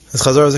Zok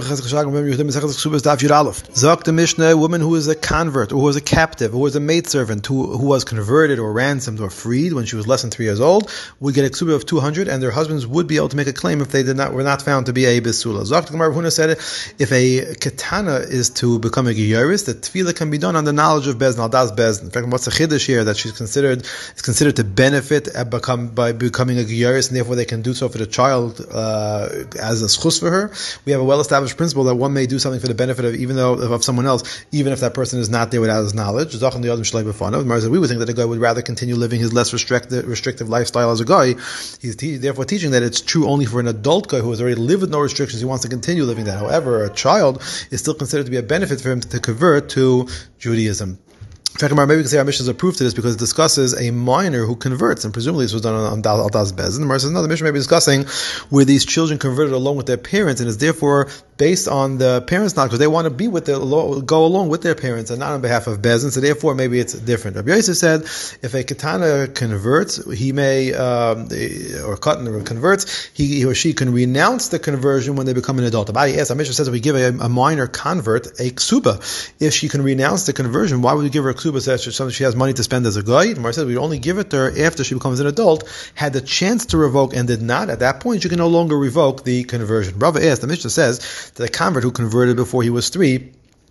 the Mishnah, a woman who is a convert, or who is a captive, or who is a maidservant, who was converted or ransomed or freed when she was less than 3 years old, would get a ksuba of 200, and their husbands would be able to make a claim if they were not found to be a besula. Zok the Gemara Huna said, if a katana is to become a giyaris, the tefillah can be done on the knowledge of bezn, al das bezn. In fact, what's the chiddush here, that it's considered to benefit by becoming a giyaris, and therefore they can do so for the child as a schus for her. We have a well-established principle that one may do something for the benefit of someone else, even if that person is not there without his knowledge. We would think that a guy would rather continue living his less restrictive lifestyle as a guy. He's therefore teaching that it's true only for an adult guy who has already lived with no restrictions. He wants to continue living that. However, a child is still considered to be a benefit for him to convert to Judaism. In fact, maybe we can say our Mishnah is a proof to this because it discusses a minor who converts, and presumably this was done on Al Das Bezin. The Gemara says, no, the Mishnah may be discussing where these children converted along with their parents, and is therefore based on the parents' knowledge, because they want to be with go along with their parents and not on behalf of Bezin, so therefore maybe it's different. Rabbi Yosef said, if a katana converts, he may, or katan converts, he or she can renounce the conversion when they become an adult. Abai asks, our Mishnah says, if we give a minor convert a ksuba, if she can renounce the conversion, why would we give her a ksuba says she has money to spend as a guy? The Gemara says we only give it to her after she becomes an adult, had the chance to revoke and did not. At that point, she can no longer revoke the conversion. Rava asked, the Mishnah says that a convert who converted before he was 3,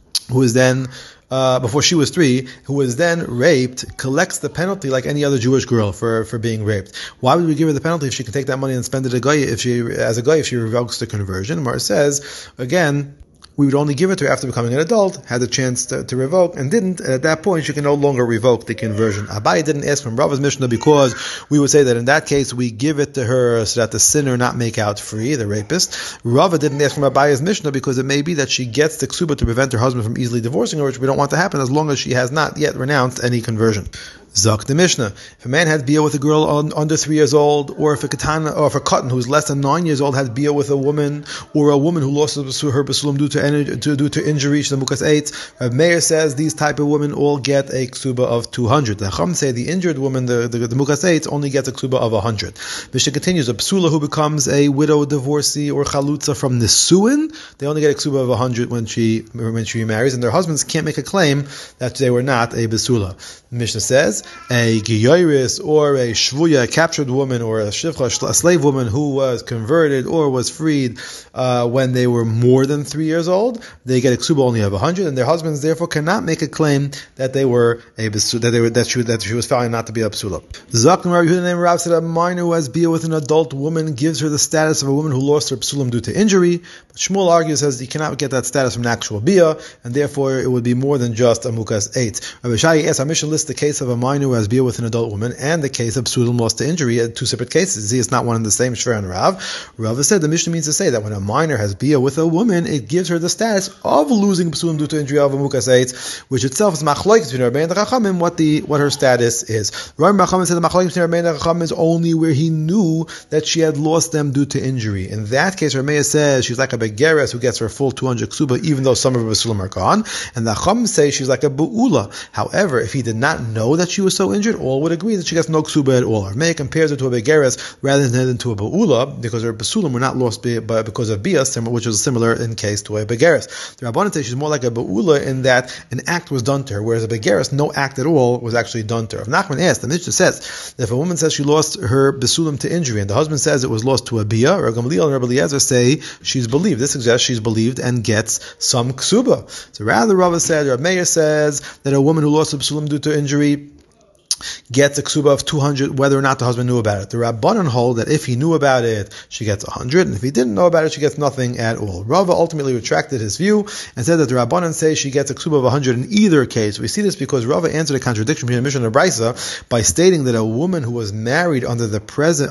before she was 3, who was then raped, collects the penalty like any other Jewish girl for being raped. Why would we give her the penalty if she can take that money and spend it if she revokes the conversion? Gemara says again, we would only give it to her after becoming an adult, had the chance to revoke, and didn't. And at that point, she can no longer revoke the conversion. Abai didn't ask from Rava's Mishnah because we would say that in that case, we give it to her so that the sinner not make out free, the rapist. Rava didn't ask from Abai's Mishnah because it may be that she gets the ksuba to prevent her husband from easily divorcing her, which we don't want to happen as long as she has not yet renounced any conversion. Zok the Mishnah. If a man had bia with a girl under 3 years old, or if a katan who is less than 9 years old had bia with a woman, or a woman who lost her basulam due to injury, the mukas 8, Meir says these type of women all get a ksuba of 200. The Chacham say the injured woman, the mukas 8, only gets a ksuba of 100. Mishnah continues, a psula who becomes a widow, divorcee, or chalutza from Nisuin, they only get a ksuba of 100 when she remarries, and their husbands can't make a claim that they were not a besula. Mishnah says a giyaris or a shvuya, a captured woman, or a shivcha, a slave woman who was converted or was freed when they were more than 3 years old, they get a ksuba only of 100, and their husbands therefore cannot make a claim that they were a that she was found not to be a psula. Zakh Rabbi Yehuda name Rav said a minor who has bia with an adult woman gives her the status of a woman who lost her psulam due to injury. But Shmuel argues says you cannot get that status from an actual bia, and therefore it would be more than just a mukas 8. Rabbi Shai asks, our Mishnah lists the case of a minor who has bia with an adult woman and the case of psulam lost to injury at 2 separate cases. See, it's not one and the same. Shver and Rav. Rav said the Mishnah means to say that when a minor has bia with a woman, it gives her the status of losing psulam due to injury of a mukas 8, which itself is machlokes between Rabbeinu and the Chachamim what her status is. Rabbeinu Chachamim said the machlokes between Rabbeinu and the Chachamim is only where he knew that she had lost them due to injury. In that case, Rabbeinu says she's like a begeres who gets her full 200 ksuba even though some of her psulam are gone, and the Chachamim say she's like a bu'ula. However, if he did not know that she was so injured, all would agree that she gets no ksuba at all. Rabbeinu compares her to a begeres rather than to a bu'ula because her psulam were not lost because of bia, which was similar in case to a begeres. The Rabbanan say she's more like a bu'ula in that an act was done to her, whereas a begeres, no act at all was actually done to her. If Nachman asked, the Mishnah says that if a woman says she lost her besulam to injury and the husband says it was lost to a bia, or Gamliel and Rabbi Eliezer say she's believed. This suggests she's believed and gets some ksuba. So rather, Rava said, Rabbi Meir says that a woman who lost her besulam due to injury gets a ksuba of 200 whether or not the husband knew about it. The Rabbanan hold that if he knew about it, she gets 100, and if he didn't know about it, she gets nothing at all. Rava ultimately retracted his view and said that the Rabbanan say she gets a ksuba of 100 in either case. We see this because Rava answered a contradiction between a Mishnah and a Brisa by stating that a woman who was married under the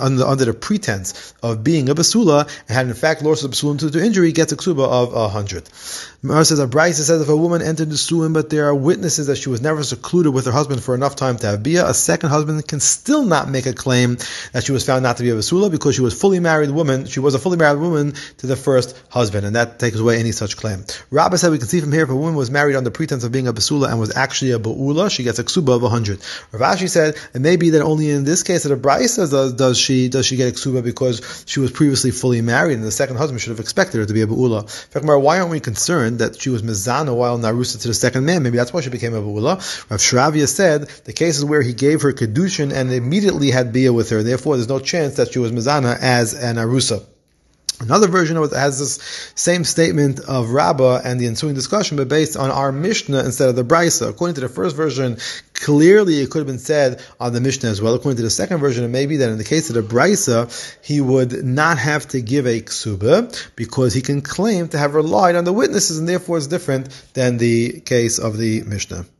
pretense of being a basula and had in fact lost the basula due to injury gets a ksuba of 100. Gemara says a Brisa says if a woman entered the suin but there are witnesses that she was never secluded with her husband for enough time to have bia, Shnia, a second husband can still not make a claim that she was found not to be a basula because she was a fully married woman to the first husband, and that takes away any such claim. Rabbah said we can see from here if a woman was married under pretense of being a basula and was actually a ba'ula, she gets a ksuba of 100. Rav Ashi said it may be that only in this case that a brisa does she get a ksuba because she was previously fully married and the second husband should have expected her to be a ba'ula. Why aren't we concerned that she was mezana while narusa to the second man? Maybe that's why she became a ba'ula. Rav Shravia said the cases where he gave her kedushin and immediately had bia with her, therefore there's no chance that she was mezana as an arusa. Another version of it has this same statement of Rabbah and the ensuing discussion, but based on our Mishnah instead of the Brisa. According to the first version, clearly it could have been said on the Mishnah as well. According to the second version, it may be that in the case of the Brisa, he would not have to give a ksuba because he can claim to have relied on the witnesses, and therefore it's different than the case of the Mishnah.